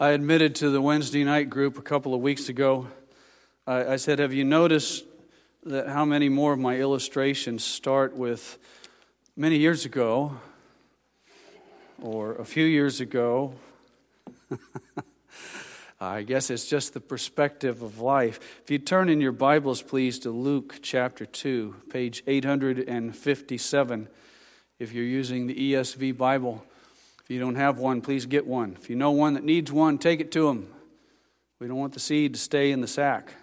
I admitted to the Wednesday night group a couple of weeks ago, I said, have you noticed that how many more of my illustrations start with many years ago or a few years ago? I guess it's just the perspective of life. If you turn in your Bibles, please, to Luke chapter 2, page 857, if you're using the ESV Bible. If you don't have one, please get one. If you know one that needs one, take it to them. We don't want the seed to stay in the sack.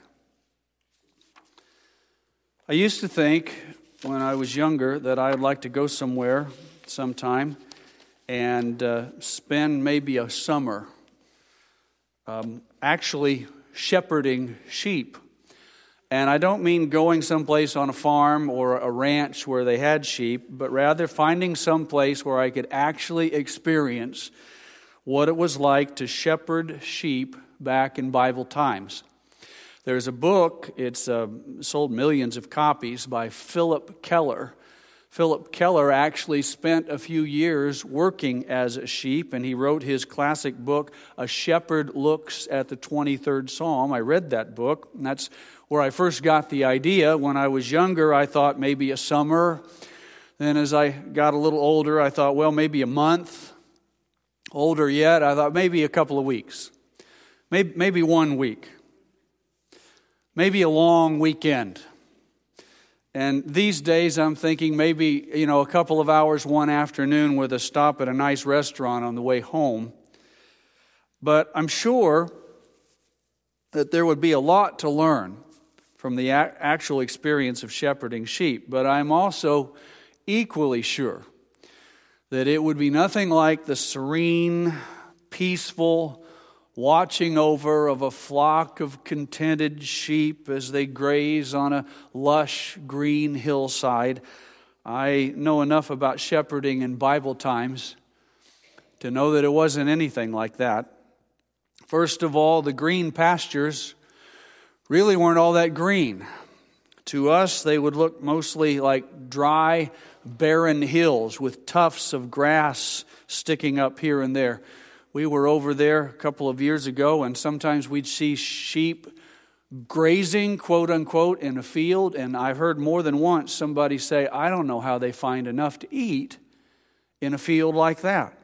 I used to think when I was younger that I'd like to go somewhere sometime and spend maybe a summer actually shepherding sheep. And I don't mean going someplace on a farm or a ranch where they had sheep, but rather finding some place where I could actually experience what it was like to shepherd sheep back in Bible times. There's a book, it's sold millions of copies, by Philip Keller. Philip Keller actually spent a few years working as a sheep, and he wrote his classic book, A Shepherd Looks at the 23rd Psalm. I read that book, and that's where I first got the idea. When I was younger, I thought maybe a summer. Then as I got a little older, I thought, well, maybe a month. Older yet, I thought maybe a couple of weeks. Maybe 1 week. Maybe a long weekend. And these days I'm thinking maybe, a couple of hours one afternoon with a stop at a nice restaurant on the way home. But I'm sure that there would be a lot to learn from the actual experience of shepherding sheep. But I'm also equally sure that it would be nothing like the serene, peaceful watching over of a flock of contented sheep as they graze on a lush green hillside. I know enough about shepherding in Bible times to know that it wasn't anything like that. First of all, the green pastures really weren't all that green. To us, they would look mostly like dry, barren hills with tufts of grass sticking up here and there. We were over there a couple of years ago, and sometimes we'd see sheep grazing, quote unquote, in a field. And I've heard more than once somebody say, I don't know how they find enough to eat in a field like that.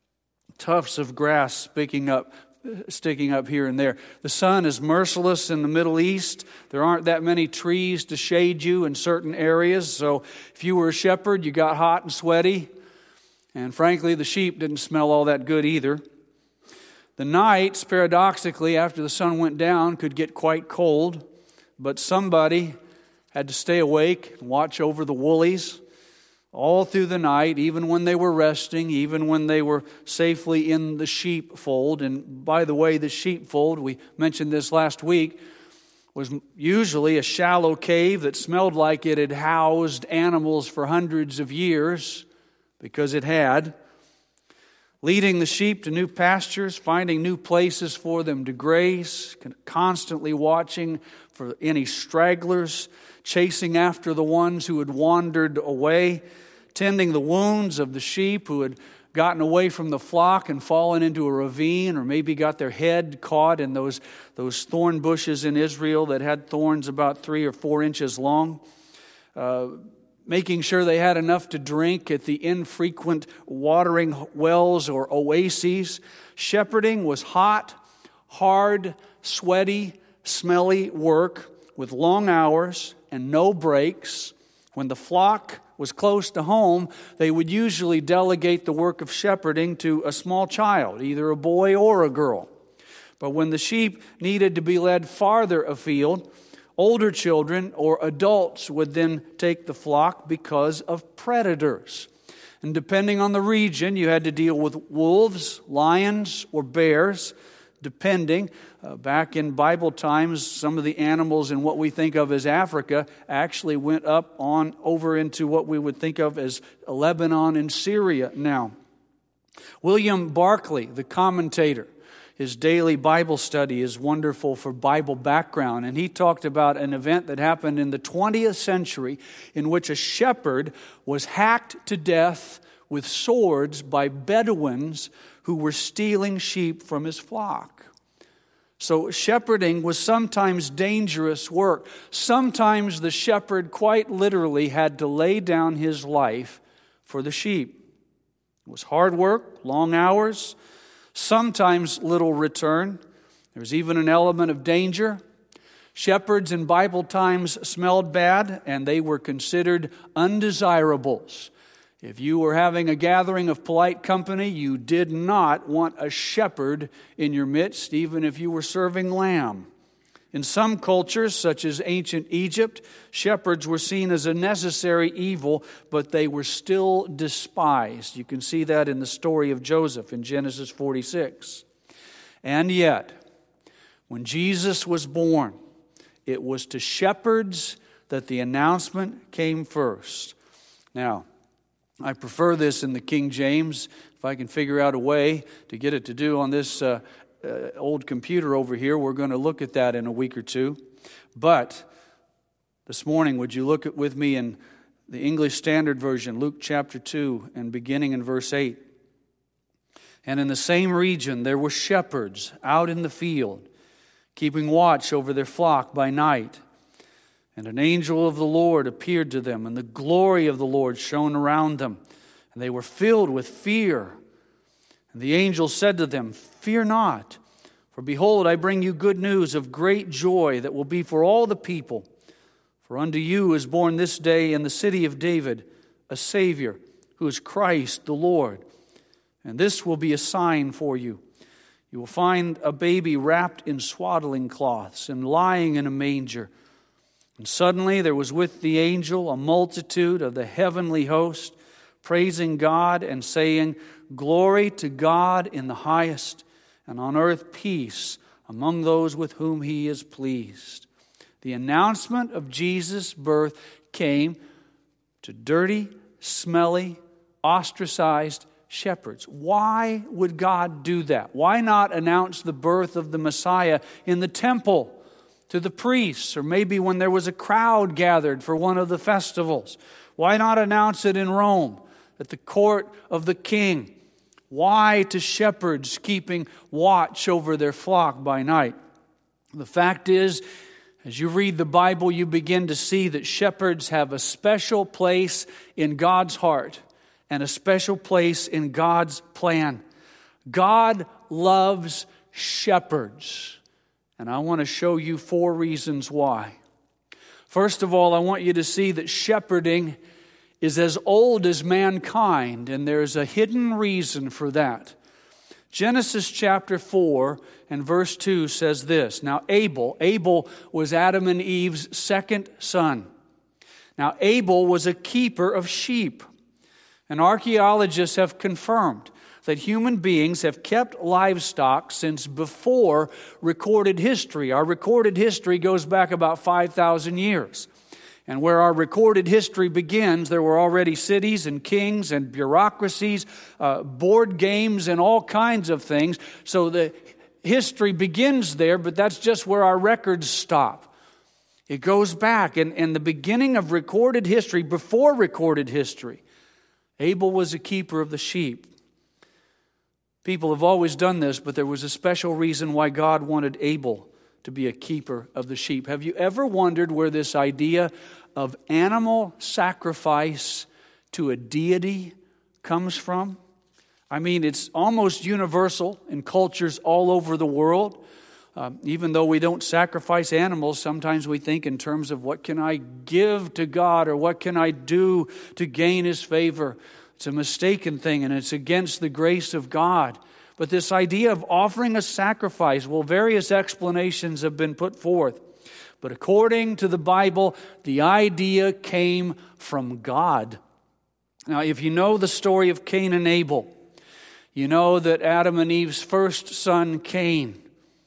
Tufts of grass sticking up here and there. The sun is merciless in the Middle East. There aren't that many trees to shade you in certain areas. So if you were a shepherd, you got hot and sweaty. And frankly, the sheep didn't smell all that good either. The nights, paradoxically, after the sun went down, could get quite cold. But somebody had to stay awake and watch over the woolies all through the night, even when they were resting, even when they were safely in the sheepfold. And by the way, the sheepfold, we mentioned this last week, was usually a shallow cave that smelled like it had housed animals for hundreds of years, because it had. Leading the sheep to new pastures, finding new places for them to graze, constantly watching for any stragglers, chasing after the ones who had wandered away, tending the wounds of the sheep who had gotten away from the flock and fallen into a ravine, or maybe got their head caught in those thorn bushes in Israel that had thorns about 3 or 4 inches long. Making sure they had enough to drink at the infrequent watering wells or oases. Shepherding was hot, hard, sweaty, smelly work with long hours and no breaks. When the flock was close to home, they would usually delegate the work of shepherding to a small child, either a boy or a girl. But when the sheep needed to be led farther afield, older children or adults would then take the flock because of predators. And depending on the region, you had to deal with wolves, lions, or bears, depending. Back in Bible times, some of the animals in what we think of as Africa actually went up on over into what we would think of as Lebanon and Syria now. William Barclay, the commentator, his daily Bible study is wonderful for Bible background. And he talked about an event that happened in the 20th century in which a shepherd was hacked to death with swords by Bedouins who were stealing sheep from his flock. So shepherding was sometimes dangerous work. Sometimes the shepherd quite literally had to lay down his life for the sheep. It was hard work, long hours, sometimes little return. There was even an element of danger. Shepherds in Bible times smelled bad, and they were considered undesirables. If you were having a gathering of polite company, you did not want a shepherd in your midst, even if you were serving lamb. In some cultures, such as ancient Egypt, shepherds were seen as a necessary evil, but they were still despised. You can see that in the story of Joseph in Genesis 46. And yet, when Jesus was born, it was to shepherds that the announcement came first. Now, I prefer this in the King James. If I can figure out a way to get it to do on this old computer over here, we're going to look at that in a week or two. But this morning, would you look with me in the English Standard Version, Luke chapter 2, and beginning in verse 8. And in the same region there were shepherds out in the field, keeping watch over their flock by night. And an angel of the Lord appeared to them, and the glory of the Lord shone around them, and they were filled with fear. And the angel said to them, "Fear not, for behold, I bring you good news of great joy that will be for all the people. For unto you is born this day in the city of David a Savior, who is Christ the Lord. And this will be a sign for you. You will find a baby wrapped in swaddling cloths and lying in a manger." And suddenly there was with the angel a multitude of the heavenly host, praising God and saying, "Glory to God in the highest, and on earth peace among those with whom He is pleased." The announcement of Jesus' birth came to dirty, smelly, ostracized shepherds. Why would God do that? Why not announce the birth of the Messiah in the temple to the priests, or maybe when there was a crowd gathered for one of the festivals? Why not announce it in Rome at the court of the king? Why to shepherds keeping watch over their flock by night? The fact is, as you read the Bible, you begin to see that shepherds have a special place in God's heart and a special place in God's plan. God loves shepherds. And I want to show you 4 reasons why. First of all, I want you to see that shepherding is as old as mankind, and there's a hidden reason for that. Genesis chapter 4 and verse 2 says this. Now Abel was Adam and Eve's second son. Now Abel was a keeper of sheep. And archaeologists have confirmed that human beings have kept livestock since before recorded history. Our recorded history goes back about 5,000 years. And where our recorded history begins, there were already cities and kings and bureaucracies, board games and all kinds of things. So the history begins there, but that's just where our records stop. It goes back. And the beginning of recorded history, before recorded history, Abel was a keeper of the sheep. People have always done this, but there was a special reason why God wanted Abel to be a keeper of the sheep. Have you ever wondered where this idea of animal sacrifice to a deity comes from? I mean, it's almost universal in cultures all over the world. Even though we don't sacrifice animals, sometimes we think in terms of what can I give to God or what can I do to gain His favor. It's a mistaken thing, and it's against the grace of God. But this idea of offering a sacrifice, well, various explanations have been put forth. But according to the Bible, the idea came from God. Now, if you know the story of Cain and Abel, you know that Adam and Eve's first son, Cain,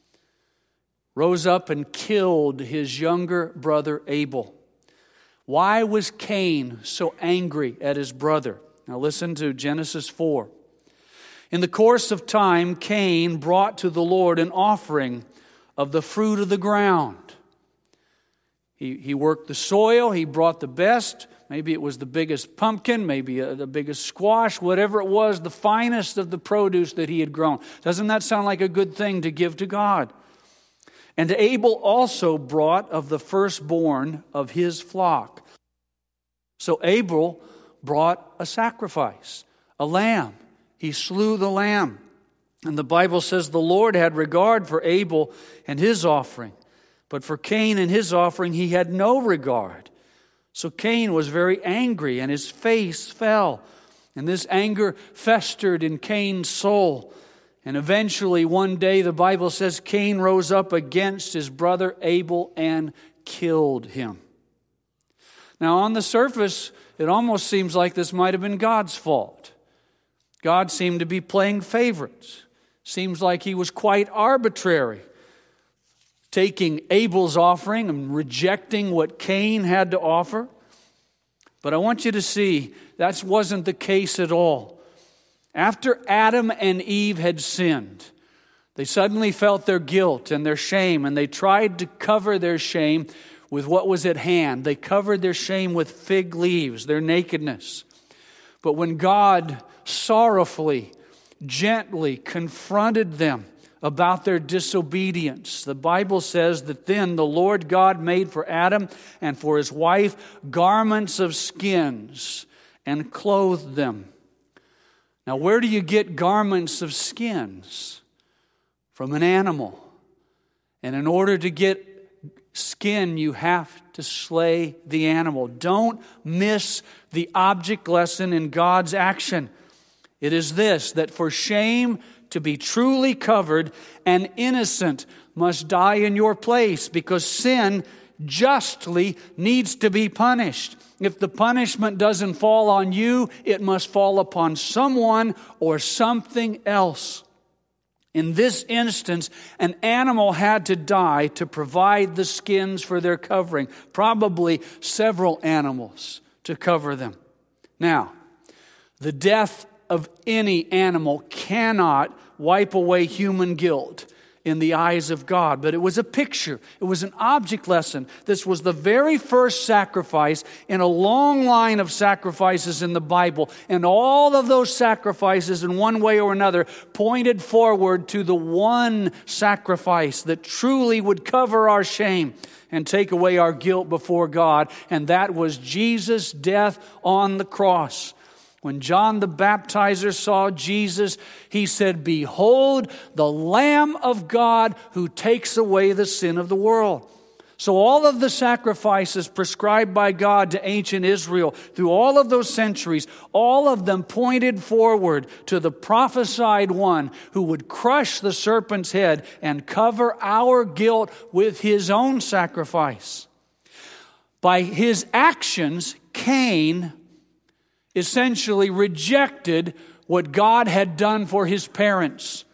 rose up and killed his younger brother, Abel. Why was Cain so angry at his brother? Now listen to Genesis 4. In the course of time, Cain brought to the Lord an offering of the fruit of the ground. He worked the soil, he brought the best. Maybe it was the biggest pumpkin, maybe the biggest squash, whatever it was, the finest of the produce that he had grown. Doesn't that sound like a good thing to give to God? And Abel also brought of the firstborn of his flock. So Abel brought a sacrifice, a lamb. He slew the lamb. And the Bible says the Lord had regard for Abel and his offering. But for Cain and his offering he had no regard. So Cain was very angry and his face fell. And this anger festered in Cain's soul. And eventually one day the Bible says Cain rose up against his brother Abel and killed him. Now on the surface, it almost seems like this might have been God's fault. God seemed to be playing favorites. Seems like he was quite arbitrary, taking Abel's offering and rejecting what Cain had to offer. But I want you to see that wasn't the case at all. After Adam and Eve had sinned, they suddenly felt their guilt and their shame, and they tried to cover their shame with what was at hand. They covered their shame with fig leaves, their nakedness. But when God sorrowfully, gently confronted them about their disobedience, the Bible says that then the Lord God made for Adam and for his wife garments of skins and clothed them. Now, where do you get garments of skins? From an animal. And in order to get skin, you have to slay the animal. Don't miss the object lesson in God's action. It is this, that for shame to be truly covered, an innocent must die in your place, because sin justly needs to be punished. If the punishment doesn't fall on you, it must fall upon someone or something else. In this instance, an animal had to die to provide the skins for their covering, probably several animals to cover them. Now, the death of any animal cannot wipe away human guilt in the eyes of God. But it was a picture. It was an object lesson. This was the very first sacrifice in a long line of sacrifices in the Bible. And all of those sacrifices, in one way or another, pointed forward to the one sacrifice that truly would cover our shame and take away our guilt before God. And that was Jesus' death on the cross. When John the Baptizer saw Jesus, he said, "Behold, the Lamb of God who takes away the sin of the world." So all of the sacrifices prescribed by God to ancient Israel through all of those centuries, all of them pointed forward to the prophesied one who would crush the serpent's head and cover our guilt with his own sacrifice. By his actions, Cain essentially rejected what God had done for his parents.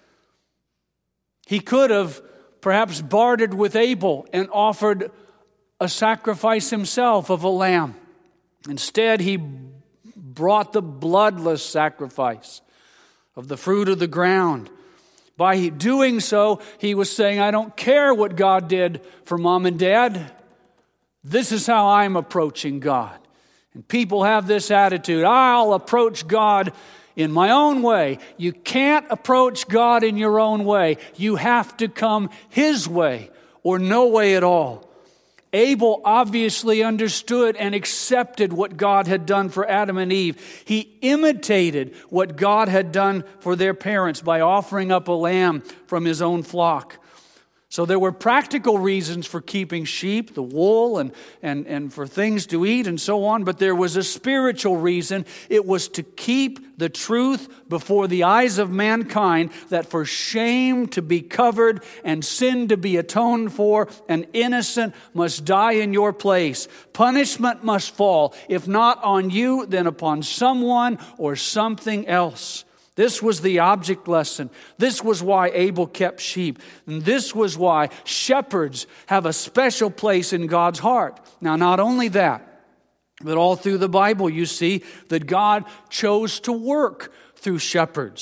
He could have perhaps bartered with Abel and offered a sacrifice himself of a lamb. Instead, he brought the bloodless sacrifice of the fruit of the ground. By doing so, he was saying, I don't care what God did for mom and dad. This is how I'm approaching God. And people have this attitude, I'll approach God in my own way. You can't approach God in your own way. You have to come his way or no way at all. Abel obviously understood and accepted what God had done for Adam and Eve. He imitated what God had done for their parents by offering up a lamb from his own flock. So there were practical reasons for keeping sheep, the wool, and for things to eat and so on. But there was a spiritual reason. It was to keep the truth before the eyes of mankind, that for shame to be covered and sin to be atoned for, an innocent must die in your place. Punishment must fall, if not on you, then upon someone or something else. This was the object lesson. This was why Abel kept sheep. And this was why shepherds have a special place in God's heart. Now, not only that, but all through the Bible you see that God chose to work through shepherds.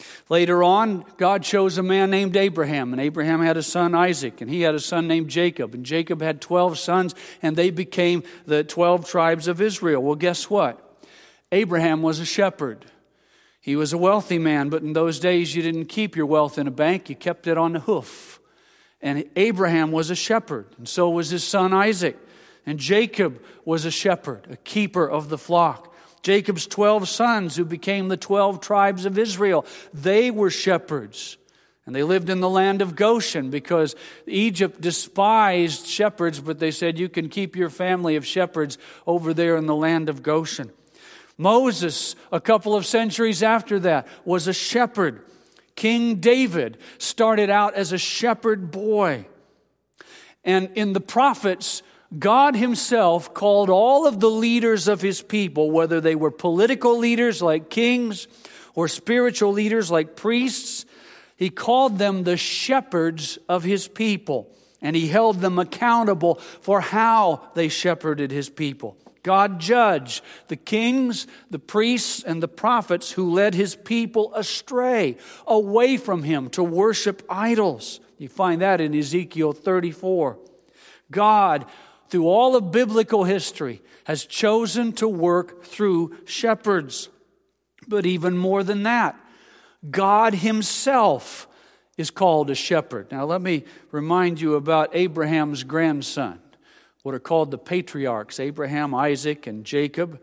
Later on, God chose a man named Abraham, and Abraham had a son Isaac, and he had a son named Jacob, and Jacob had 12 sons, and they became the 12 tribes of Israel. Well, guess what? Abraham was a shepherd. He was a wealthy man, but in those days you didn't keep your wealth in a bank, you kept it on the hoof. And Abraham was a shepherd, and so was his son Isaac. And Jacob was a shepherd, a keeper of the flock. Jacob's 12 sons, who became the 12 tribes of Israel, they were shepherds. And they lived in the land of Goshen because Egypt despised shepherds, but they said, you can keep your family of shepherds over there in the land of Goshen. Moses, a couple of centuries after that, was a shepherd. King David started out as a shepherd boy. And in the prophets, God himself called all of the leaders of his people, whether they were political leaders like kings or spiritual leaders like priests, he called them the shepherds of his people. And he held them accountable for how they shepherded his people. God judged the kings, the priests, and the prophets who led his people astray, away from him to worship idols. You find that in Ezekiel 34. God, through all of biblical history, has chosen to work through shepherds. But even more than that, God himself is called a shepherd. Now let me remind you about Abraham's grandson, what are called the patriarchs, Abraham, Isaac, and Jacob.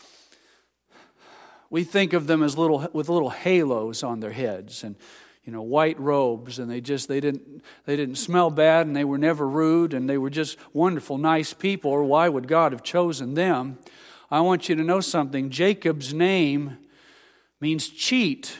We think of them as with little halos on their heads and white robes, and they didn't smell bad, and they were never rude, and they were just wonderful, nice people. Or why would God have chosen them? I want you to know something. Jacob's name means cheat,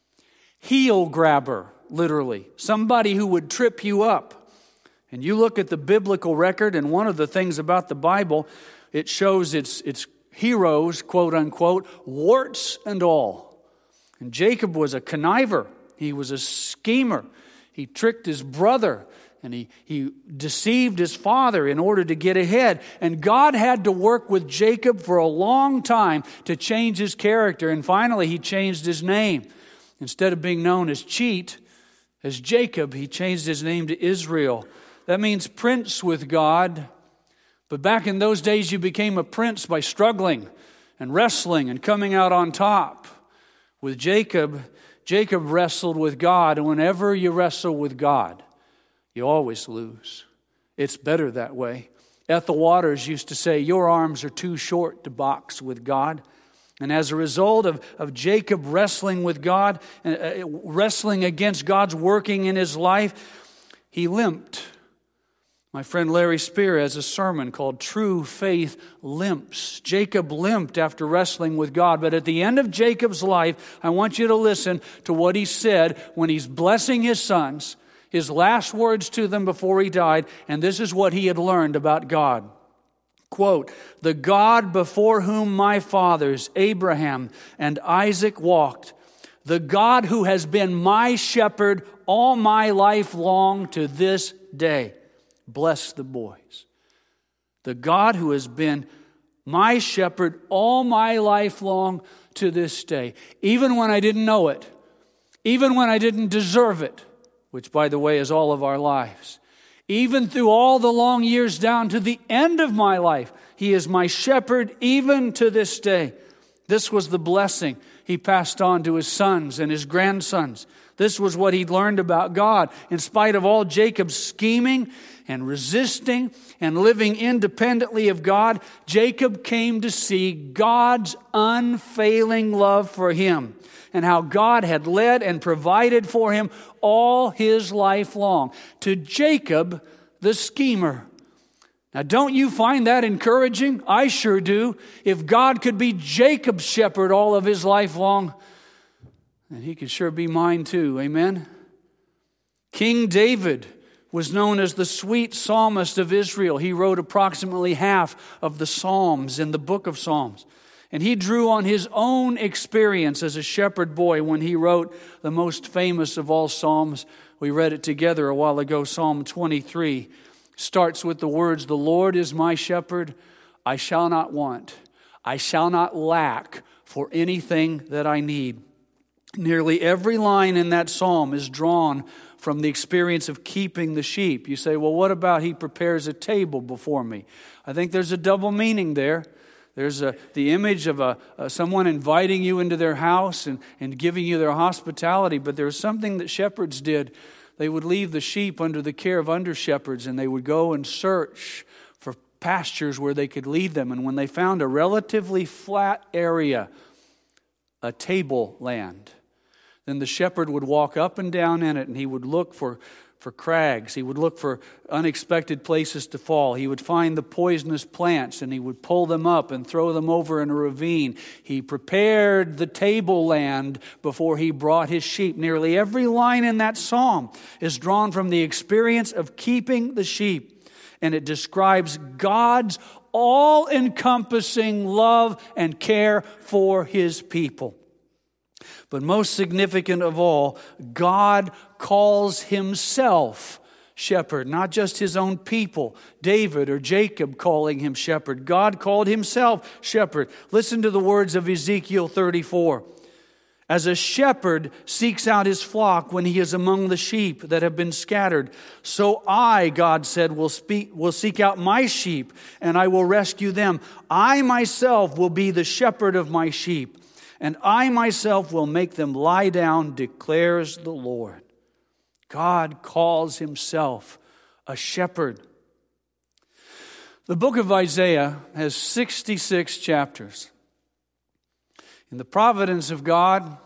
heel grabber, literally, somebody who would trip you up. And you look at the biblical record, and one of the things about the Bible, it shows its heroes, quote unquote, warts and all. And Jacob was a conniver. He was a schemer. He tricked his brother, and he deceived his father in order to get ahead. And God had to work with Jacob for a long time to change his character. And finally, he changed his name. Instead of being known as cheat, as Jacob, he changed his name to Israel. That means prince with God. But back in those days, you became a prince by struggling and wrestling and coming out on top. With Jacob wrestled with God, and whenever you wrestle with God, you always lose. It's better that way. Ethel Waters used to say, your arms are too short to box with God. And as a result of Jacob wrestling with God, wrestling against God's working in his life, he limped. My friend Larry Spear has a sermon called True Faith Limps. Jacob limped after wrestling with God. But at the end of Jacob's life, I want you to listen to what he said when he's blessing his sons, his last words to them before he died. And this is what he had learned about God. Quote, the God before whom my fathers, Abraham and Isaac, walked, the God who has been my shepherd all my life long to this day. Bless the boys. The God who has been my shepherd all my life long to this day. Even when I didn't know it. Even when I didn't deserve it. Which, by the way, is all of our lives. Even through all the long years down to the end of my life. He is my shepherd even to this day. This was the blessing he passed on to his sons and his grandsons. This was what he'd learned about God. In spite of all Jacob's scheming and resisting and living independently of God, Jacob came to see God's unfailing love for him and how God had led and provided for him all his life long. To Jacob, the schemer. Now, don't you find that encouraging? I sure do. If God could be Jacob's shepherd all of his life long, then he could sure be mine too. Amen? King David was known as the sweet psalmist of Israel. He wrote approximately half of the Psalms in the book of Psalms. And he drew on his own experience as a shepherd boy when he wrote the most famous of all Psalms. We read it together a while ago, Psalm 23. Starts with the words, the Lord is my shepherd, I shall not want. I shall not lack for anything that I need. Nearly every line in that psalm is drawn from the experience of keeping the sheep. You say, well, what about he prepares a table before me? I think there's a double meaning there. There's the image of someone inviting you into their house and giving you their hospitality. But there's something that shepherds did. They would leave the sheep under the care of under-shepherds, and they would go and search for pastures where they could lead them. And when they found a relatively flat area, a tableland, then the shepherd would walk up and down in it, and he would look for crags. He would look for unexpected places to fall. He would find the poisonous plants, and he would pull them up and throw them over in a ravine. He prepared the tableland before he brought his sheep. Nearly every line in that psalm is drawn from the experience of keeping the sheep, and it describes God's all-encompassing love and care for his people. But most significant of all, God calls himself shepherd, not just his own people, David or Jacob calling him shepherd. God called himself shepherd. Listen to the words of Ezekiel 34. As a shepherd seeks out his flock when he is among the sheep that have been scattered, so I, God said, will seek out my sheep, and I will rescue them. I myself will be the shepherd of my sheep, and I myself will make them lie down, declares the Lord. God calls himself a shepherd. The book of Isaiah has 66 chapters. In the providence of God,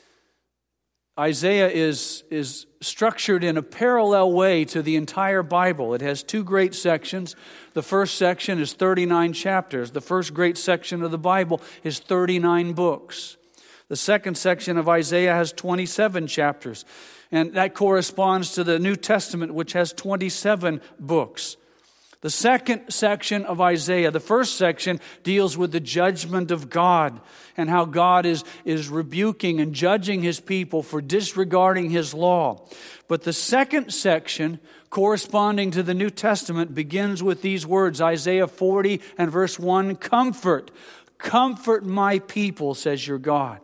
Isaiah is structured in a parallel way to the entire Bible. It has two great sections. The first section is 39 chapters. The first great section of the Bible is 39 books. The second section of Isaiah has 27 chapters. And that corresponds to the New Testament, which has 27 books. The second section of Isaiah, the first section, deals with the judgment of God and how God is rebuking and judging his people for disregarding his law. But the second section, corresponding to the New Testament, begins with these words, Isaiah 40 and verse 1, Comfort my people, says your God.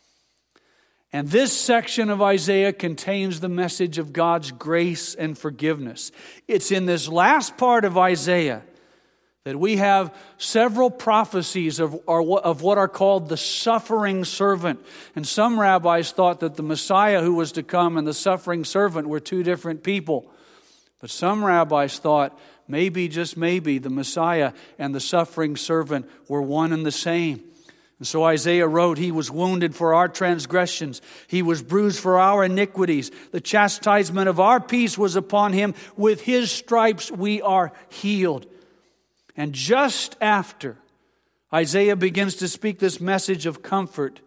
And this section of Isaiah contains the message of God's grace and forgiveness. It's in this last part of Isaiah that we have several prophecies of what are called the suffering servant. And some rabbis thought that the Messiah who was to come and the suffering servant were two different people. But some rabbis thought maybe, just maybe, the Messiah and the suffering servant were one and the same. And so Isaiah wrote, He was wounded for our transgressions. He was bruised for our iniquities. The chastisement of our peace was upon Him. With His stripes we are healed. And just after Isaiah begins to speak this message of comfort,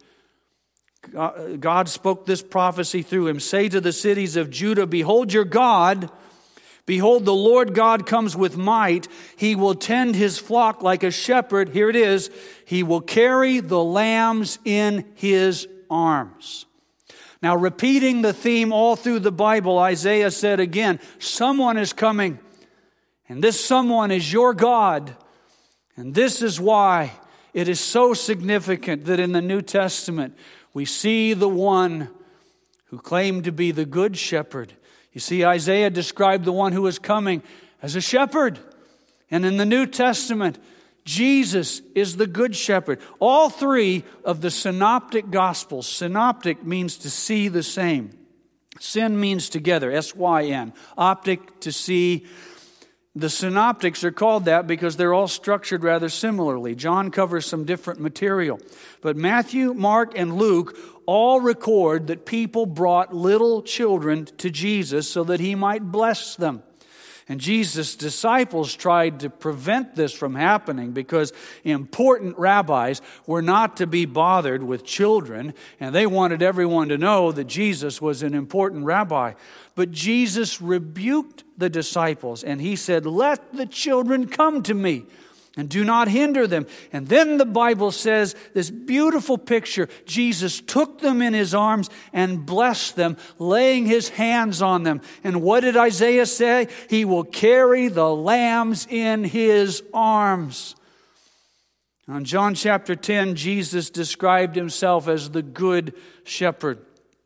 God spoke this prophecy through him. Say to the cities of Judah, Behold your God. Behold, the Lord God comes with might. He will tend his flock like a shepherd. Here it is. He will carry the lambs in his arms. Now, repeating the theme all through the Bible, Isaiah said again, someone is coming. And this someone is your God. And this is why it is so significant that in the New Testament we see the one who claimed to be the good shepherd. You see, Isaiah described the one who was coming as a shepherd. And in the New Testament, Jesus is the good shepherd. All three of the synoptic gospels, synoptic means to see the same. Syn means together, S-Y-N. Optic, to see. The synoptics are called that because they're all structured rather similarly. John covers some different material. But Matthew, Mark, and Luke all record that people brought little children to Jesus so that he might bless them. And Jesus' disciples tried to prevent this from happening because important rabbis were not to be bothered with children, and they wanted everyone to know that Jesus was an important rabbi. But Jesus rebuked the disciples, and he said, Let the children come to me, and do not hinder them. And then the Bible says this beautiful picture. Jesus took them in his arms and blessed them, laying his hands on them. And what did Isaiah say? He will carry the lambs in his arms. In John chapter 10, Jesus described himself as the good shepherd.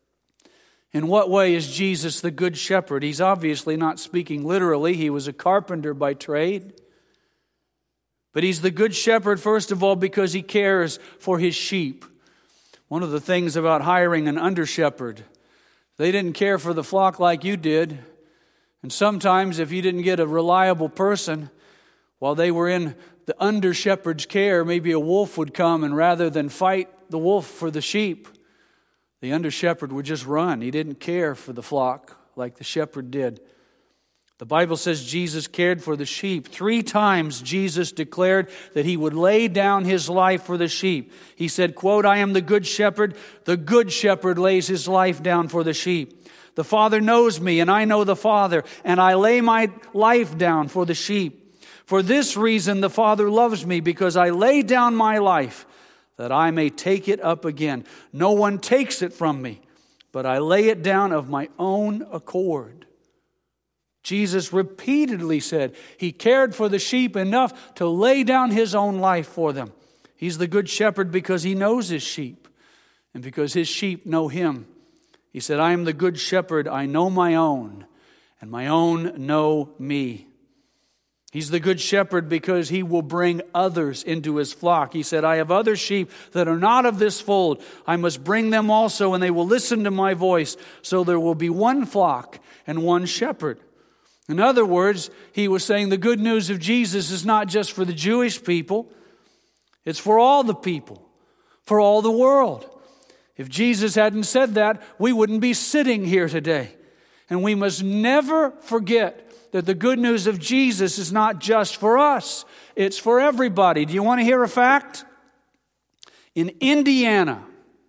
In what way is Jesus the good shepherd? He's obviously not speaking literally. He was a carpenter by trade. But he's the good shepherd, first of all, because he cares for his sheep. One of the things about hiring an under-shepherd, they didn't care for the flock like you did. And sometimes if you didn't get a reliable person, while they were in the under-shepherd's care, maybe a wolf would come, and rather than fight the wolf for the sheep, the under-shepherd would just run. He didn't care for the flock like the shepherd did. The Bible says Jesus cared for the sheep. 3 times Jesus declared that he would lay down his life for the sheep. He said, quote, "I am the good shepherd. The good shepherd lays his life down for the sheep. The Father knows me, and I know the Father, and I lay my life down for the sheep. For this reason the Father loves me, because I lay down my life, that I may take it up again. No one takes it from me, but I lay it down of my own accord." Jesus repeatedly said he cared for the sheep enough to lay down his own life for them. He's the good shepherd because he knows his sheep, and because his sheep know him. He said, "I am the good shepherd. I know my own, and my own know me." He's the good shepherd because he will bring others into his flock. He said, "I have other sheep that are not of this fold. I must bring them also, and they will listen to my voice. So there will be one flock and one shepherd." In other words, he was saying the good news of Jesus is not just for the Jewish people. It's for all the people, for all the world. If Jesus hadn't said that, we wouldn't be sitting here today. And we must never forget that the good news of Jesus is not just for us. It's for everybody. Do you want to hear a fact? In Indiana,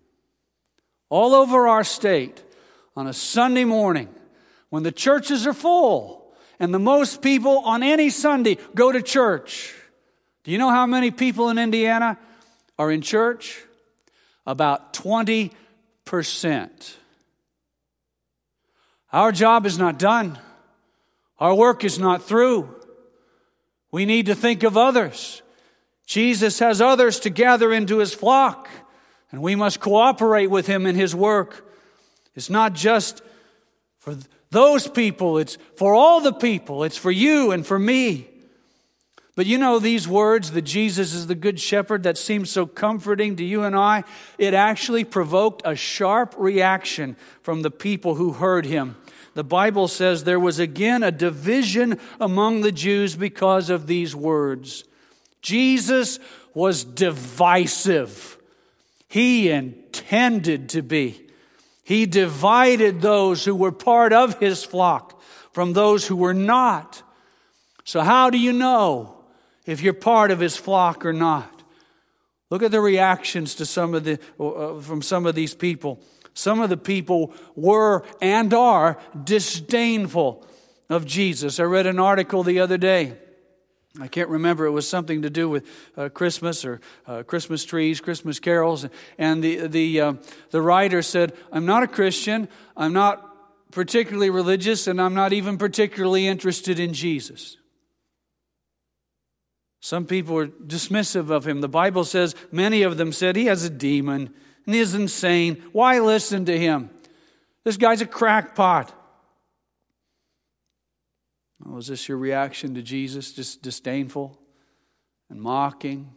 all over our state, on a Sunday morning, when the churches are full, and the most people on any Sunday go to church, do you know how many people in Indiana are in church? About 20%. Our job is not done. Our work is not through. We need to think of others. Jesus has others to gather into his flock, and we must cooperate with him in his work. It's not just for those people, it's for all the people. It's for you and for me. But you know these words, that Jesus is the good shepherd, that seems so comforting to you and I, it actually provoked a sharp reaction from the people who heard him. The Bible says there was again a division among the Jews because of these words. Jesus was divisive. He intended to be. He divided those who were part of his flock from those who were not. So how do you know if you're part of his flock or not? Look at the reactions to from some of these people. Some of the people were and are disdainful of Jesus. I read an article the other day. I can't remember. It was something to do with Christmas or Christmas trees, Christmas carols. And the writer said, "I'm not a Christian. I'm not particularly religious, and I'm not even particularly interested in Jesus." Some people were dismissive of him. The Bible says many of them said, "He has a demon and he is insane. Why listen to him? This guy's a crackpot." Was this your reaction to Jesus? Just disdainful and mocking?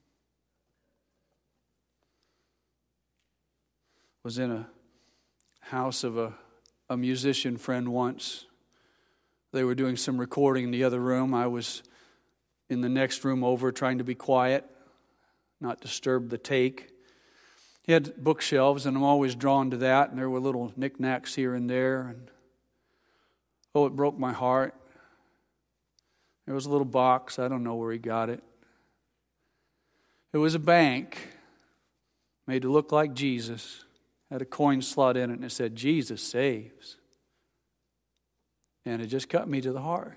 Was in a house of a musician friend once. They were doing some recording in the other room. I was in the next room over trying to be quiet, not disturb the take. He had bookshelves, and I'm always drawn to that, and there were little knickknacks here and there. And it broke my heart. There was a little box. I don't know where he got it. It was a bank made to look like Jesus. Had a coin slot in it, and it said, "Jesus saves." And it just cut me to the heart.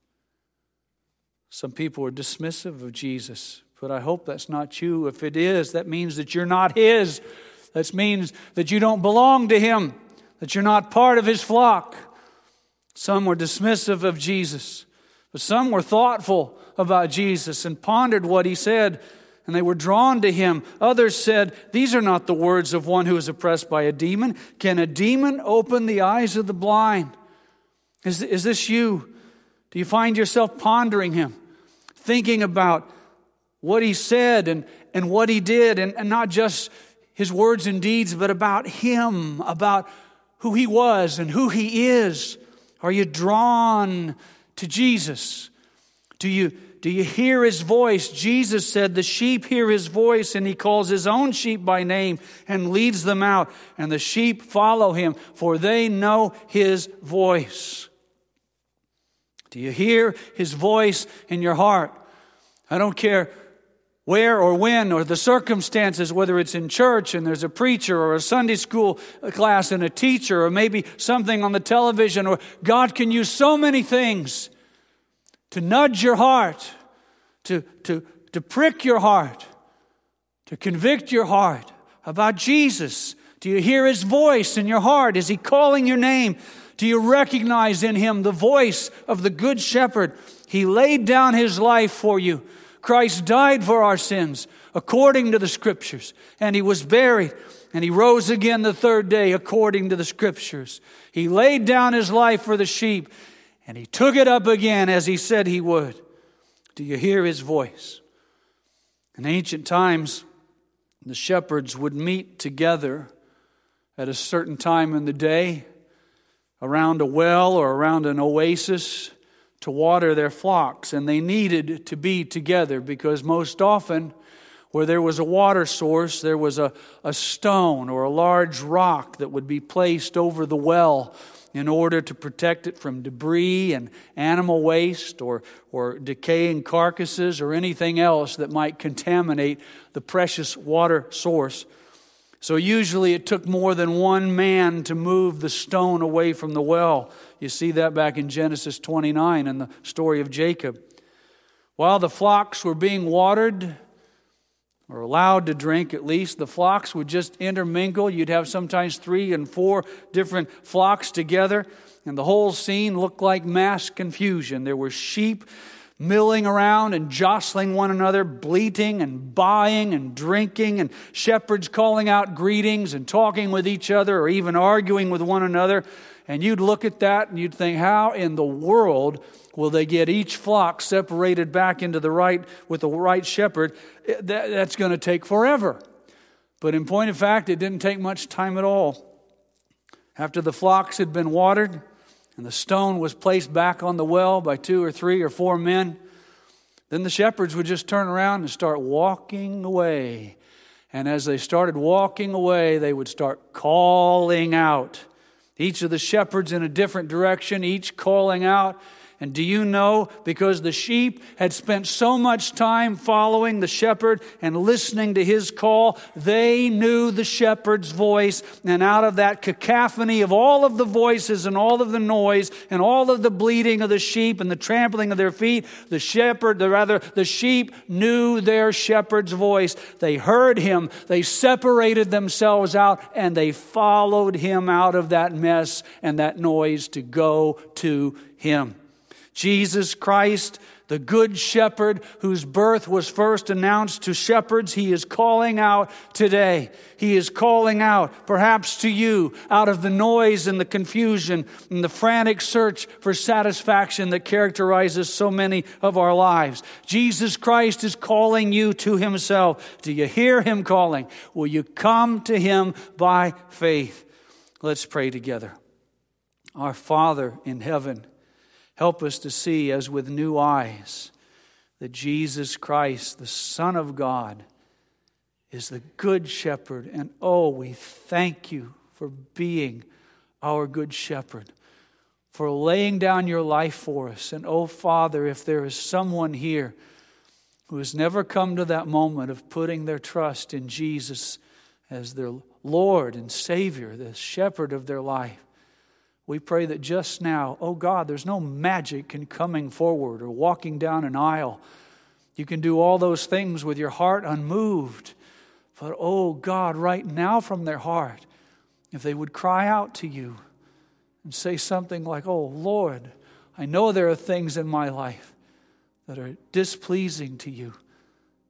Some people are dismissive of Jesus, but I hope that's not you. If it is, that means that you're not his. That means that you don't belong to him, that you're not part of his flock. Some were dismissive of Jesus. But some were thoughtful about Jesus and pondered what he said. and they were drawn to him. Others said, "These are not the words of one who is oppressed by a demon. Can a demon open the eyes of the blind?" Is this you? Do you find yourself pondering him, thinking about what he said and what he did, and not just his words and deeds, but about him, about who he was and who he is? Are you drawn to Jesus? Do you hear his voice? Jesus said the sheep hear his voice, and he calls his own sheep by name and leads them out. And the sheep follow him, for they know his voice. Do you hear his voice in your heart? I don't care where or when or the circumstances, whether it's in church and there's a preacher or a Sunday school class and a teacher, or maybe something on the television, or God can use so many things to nudge your heart, to prick your heart, to convict your heart about Jesus. Do you hear his voice in your heart? Is he calling your name? Do you recognize in him the voice of the Good Shepherd? He laid down his life for you. Christ died for our sins according to the Scriptures, and he was buried, and he rose again the third day according to the Scriptures. He laid down his life for the sheep, and he took it up again as he said he would. Do you hear his voice? In ancient times, the shepherds would meet together at a certain time in the day around a well or around an oasis to water their flocks. And they needed to be together because most often where there was a water source, there was a stone or a large rock that would be placed over the well in order to protect it from debris and animal waste or decaying carcasses or anything else that might contaminate the precious water source. So usually it took more than one man to move the stone away from the well. You see that back in Genesis 29 in the story of Jacob. While the flocks were being watered, or allowed to drink at least, the flocks would just intermingle. You'd have sometimes 3 and 4 different flocks together, and the whole scene looked like mass confusion. There were sheep milling around and jostling one another, bleating and buying and drinking, and shepherds calling out greetings and talking with each other or even arguing with one another. And you'd look at that and you'd think, how in the world will they get each flock separated back into the right with the right shepherd? That's going to take forever. But in point of fact, it didn't take much time at all. After the flocks had been watered and the stone was placed back on the well by 2 or 3 or 4 men, then the shepherds would just turn around and start walking away. And as they started walking away, they would start calling out. Each of the shepherds in a different direction, each calling out. And do you know, because the sheep had spent so much time following the shepherd and listening to his call, they knew the shepherd's voice. And out of that cacophony of all of the voices and all of the noise and all of the bleating of the sheep and the trampling of their feet, the sheep knew their shepherd's voice. They heard him, they separated themselves out, and they followed him out of that mess and that noise to go to him. Jesus Christ, the Good Shepherd, whose birth was first announced to shepherds, he is calling out today. He is calling out, perhaps to you, out of the noise and the confusion and the frantic search for satisfaction that characterizes so many of our lives. Jesus Christ is calling you to himself. Do you hear him calling? Will you come to him by faith? Let's pray together. Our Father in heaven, help us to see as with new eyes that Jesus Christ, the Son of God, is the Good Shepherd. And oh, we thank you for being our Good Shepherd, for laying down your life for us. And oh, Father, if there is someone here who has never come to that moment of putting their trust in Jesus as their Lord and Savior, the shepherd of their life, we pray that just now, oh God, there's no magic in coming forward or walking down an aisle. You can do all those things with your heart unmoved. But oh God, right now from their heart, if they would cry out to you and say something like, oh Lord, I know there are things in my life that are displeasing to you,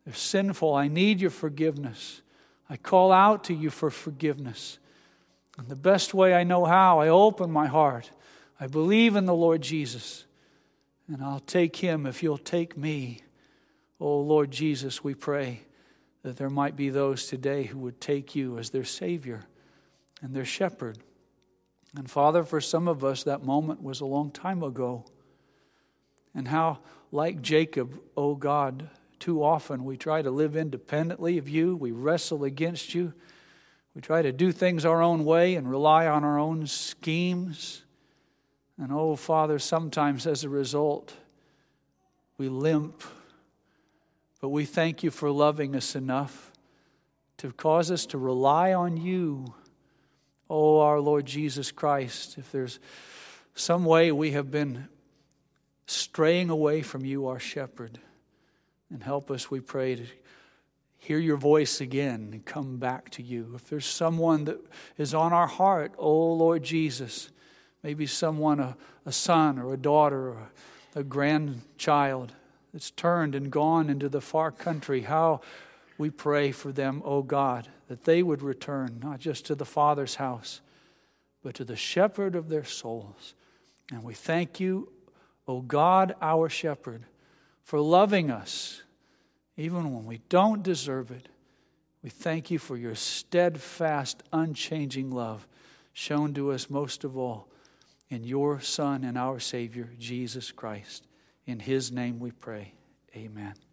They're sinful. I need your forgiveness. I call out to you for forgiveness. And the best way I know how, I open my heart. I believe in the Lord Jesus. And I'll take him if you'll take me. Oh, Lord Jesus, we pray that there might be those today who would take you as their Savior and their shepherd. And Father, for some of us, that moment was a long time ago. And how, like Jacob, oh God, too often we try to live independently of you. We wrestle against you. We try to do things our own way and rely on our own schemes. And oh, Father, sometimes as a result, we limp. But we thank you for loving us enough to cause us to rely on you. Oh, our Lord Jesus Christ, if there's some way we have been straying away from you, our shepherd, and help us, we pray, to hear your voice again and come back to you. If there's someone that is on our heart, oh Lord Jesus, maybe someone, a son or a daughter or a grandchild that's turned and gone into the far country, how we pray for them, oh God, that they would return not just to the Father's house, but to the shepherd of their souls. And we thank you, oh God, our shepherd, for loving us even when we don't deserve it. We thank you for your steadfast, unchanging love shown to us most of all in your Son and our Savior, Jesus Christ. In his name we pray. Amen.